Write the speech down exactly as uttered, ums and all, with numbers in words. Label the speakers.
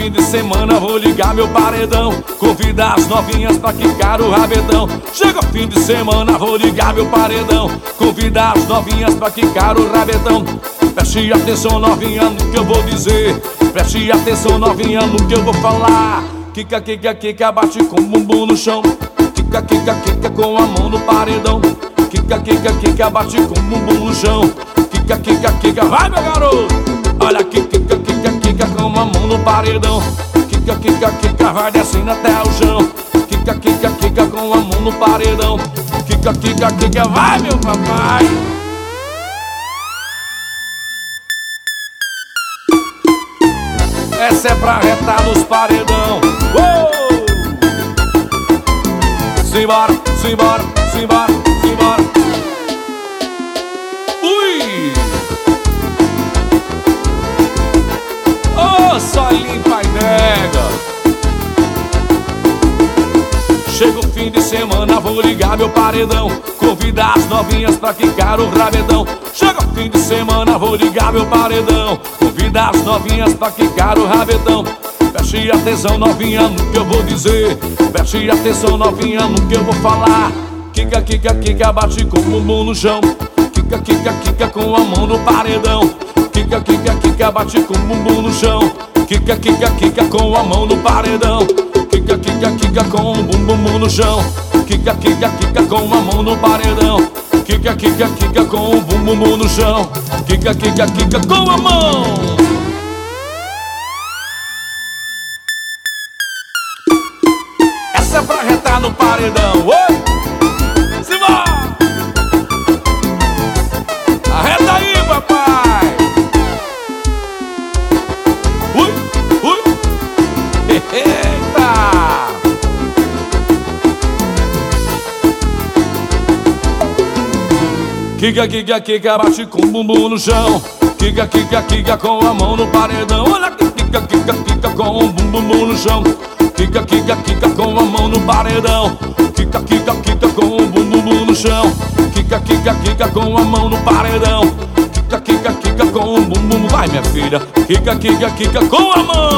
Speaker 1: fim de semana, vou ligar meu paredão, convidar as novinhas pra quicar o rabetão. Chega o fim de semana, vou ligar meu paredão, convidar as novinhas pra quicar o rabetão. Preste atenção, novinha, no que eu vou dizer. Preste atenção, novinha, no que eu vou falar. Quica, quica, quica, bate com o bumbum no chão. Quica, quica, quica, com a mão no paredão. Quica, quica, quica, bate com o bumbum no chão. Quica, quica, quica, vai meu garoto. Olha aqui, quica, quica, quica, com a mão no paredão. Quica, quica, quica, vai descendo até o chão. Quica, quica, quica, com a mão no paredão. Quica, quica, quica, vai meu papai. Essa é pra retar nos paredão. Uou! Simbora, simbora, simbora, simbora. Ui! Oh, só limpa e nega. Chega o fim de semana, vou ligar meu paredão, convidar as novinhas pra quicar o rabetão. Chega o fim de semana, vou ligar meu paredão, convidar as novinhas pra quicar o rabetão. Preste atenção, novinha, no que eu vou dizer. Preste atenção, novinha, no que eu vou falar. Quica, quica, quica, bate com o bumbum no chão. Quica, quica, quica, com a mão no paredão. Quica, quica, quica, bate com o bumbum no chão. Quica, quica, quica, com a mão no paredão. Quica, quica, quica, com o bumbum no chão. Quica, quica, quica, com a mão no paredão. Quica, quica, quica, com o bumbum no chão. Quica, quica, quica, com a mão. Essa é pra retar no paredão. Oi! Simbora! Arreta aí, papai! Ui, ui! Eita! Quica, quica, quica, bate com o bumbum no chão. Quica, quica, quica, com a mão no paredão. Olha aqui, quica, quica, quica, com o bumbum no chão. Quica, quica, quica, com a mão no paredão. Quica, quica, quica, com o bumbum no chão. Quica, quica, quica, com a mão no paredão. Quica, quica, quica, com o bumbum. Vai, minha filha. Quica, quica, quica, com a mão.